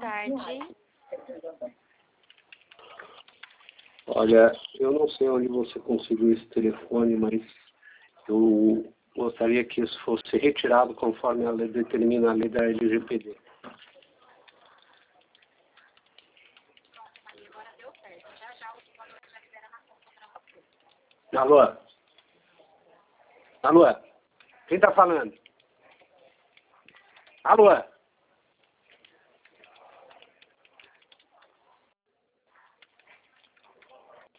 tarde. Olha, eu não sei onde você conseguiu esse telefone, mas eu gostaria que isso fosse retirado conforme a lei determina a lei da LGPD. Alô? Alô? Quem está falando? Alô?